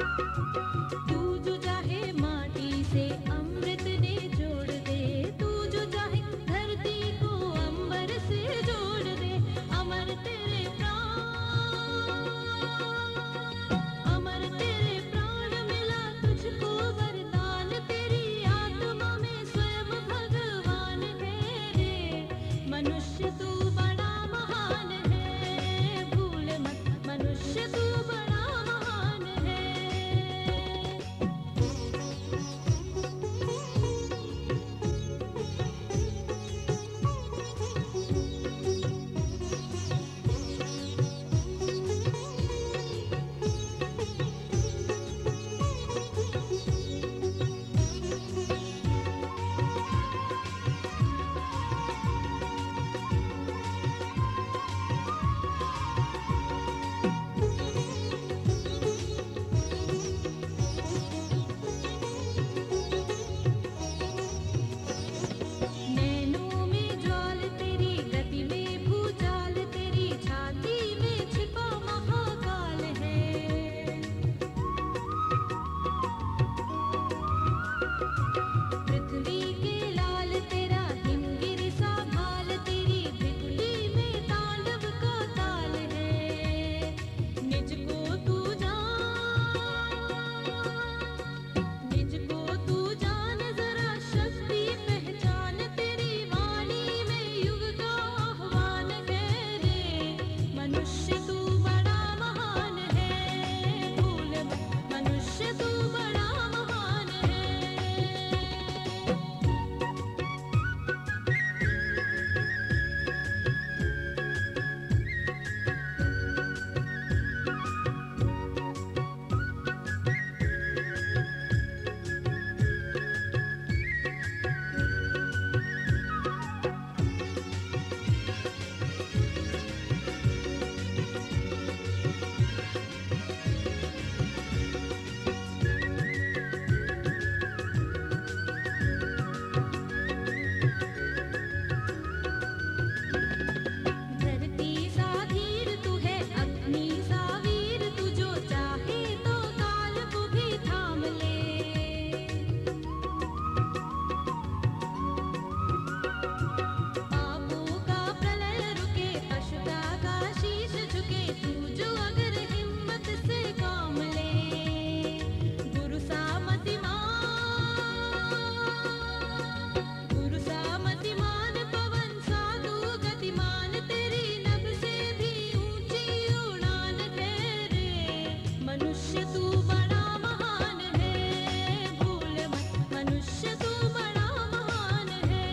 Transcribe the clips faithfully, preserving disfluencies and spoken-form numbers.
तू जो चाहे माटी से अमृत ने जोड़ दे, तू जो चाहे धरती को अंबर से जोड़ दे। अमर तेरे प्राण, अमर तेरे प्राण मिला तुझको वरदान, तेरी आत्मा में स्वयं भगवान है रे। मनुष्य तू बड़ा महान है, भूल मत मनुष्य तू बड़ा महान है। नैनों में ज्वाल तेरी, गति में भूचाल तेरी, छाती में छिपा महाकाल है। पृथ्वी के लाल तेरा, हिमगिरि सा भाल तेरी, भिकुटी में तांडव का ताल है। निज को तू जान, निज को तू जान जरा शक्ति पहचान, तेरी वाणी में युग का आह्वान है रे। मनुष्य तू बड़ा महान है, भूल मत मनुष्य तू बड़ा महान है। धरती सा धीर तू है, अग्नि सा वीर तू, जो चाहे तो काल को भी थाम ले। पापों का प्रलय रुके, अशुभा का शीश झुके, तू जो अगर हिम्मत से काम ले। गुरु सा मतिमान, गुरु सा मतिमान, पवन सा तू गतिमान, तेरी नभ से भी ऊंची उड़ान है रे। मनुष्य तू बड़ा महान है, भूल मत मनुष्य तू बड़ा महान है।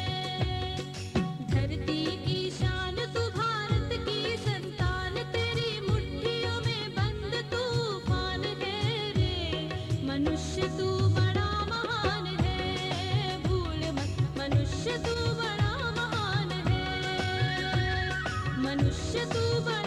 धरती की शान तू, भारत की संतान, तेरी मुट्ठियों में बंद तूफान है रे। मनुष्य तू बड़ा महान है, भूल मत मनुष्य तू बड़ा महान है। मनुष्य तू बड़ा